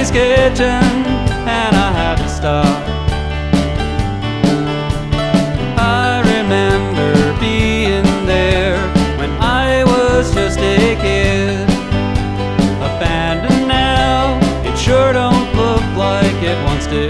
Nancy's Kitchen, and I had to stop. I remember being there when I was just a kid. Abandoned now, it sure don't look like it once did.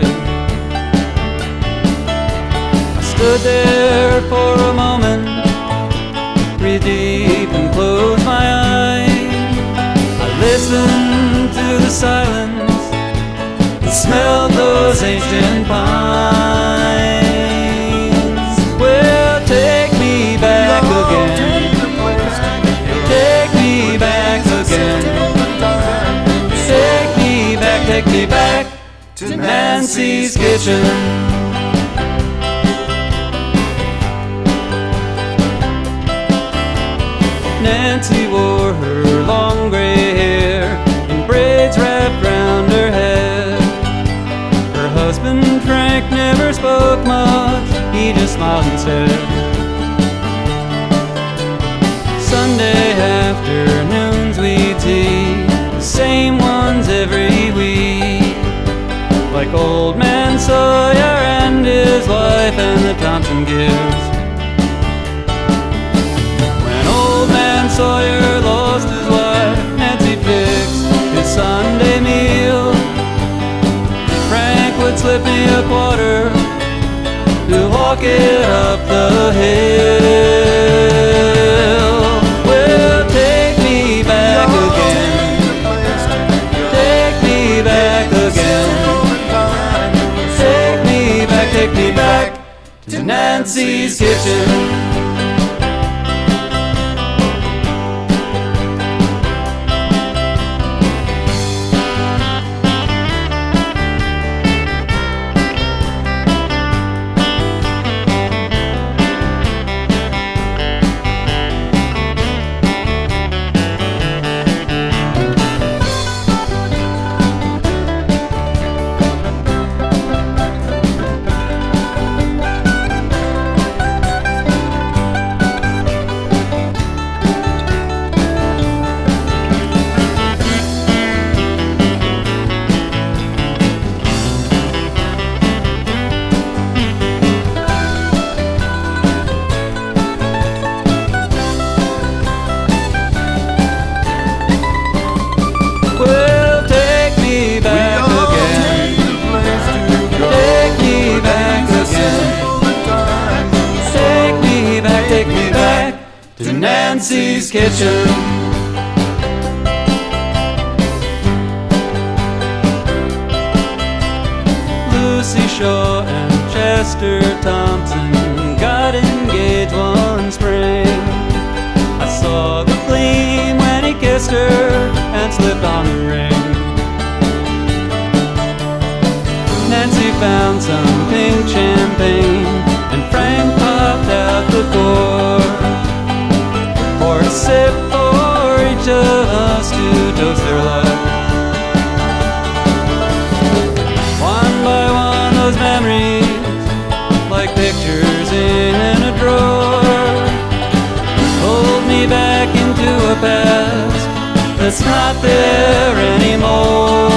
I stood there for a moment, breathed deep and closed my eyes. I listened to the silence and smelled those ancient pines. Well, take me back again. Take me back again. Take me back to Nancy's Kitchen. Nancy wore her long gray hair in braids wrapped round her head. Her husband Frank never spoke much, he just smiled instead. Sunday afternoons we'd see the same ones every week, like Old Man Sawyer and his wife and the Thompson Gibbs. When Old Man Sawyer lost his wife, Nancy fixed his Sunday meal. Frank would slip me a quarter to walk it up the hill. Well, take me back again. Take me back again. Take me back to Nancy's Kitchen. To Nancy's Kitchen. Lucy Shaw and Chester Thompson got engaged one spring. I saw the gleam when he kissed her and slipped on the ring. Nancy found some pink champagne and Frank popped out the door. Pour a sip for each of us to toast their love. One by one those memories, like pictures in a drawer, pulled me back into a past that's not there anymore.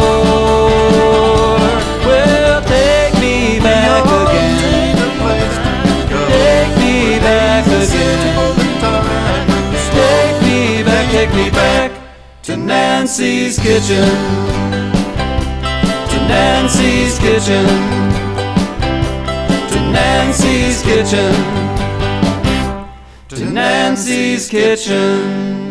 Well, take me back again. Take me back again. Take me back to Nancy's Kitchen. To Nancy's Kitchen. To Nancy's Kitchen. To Nancy's Kitchen.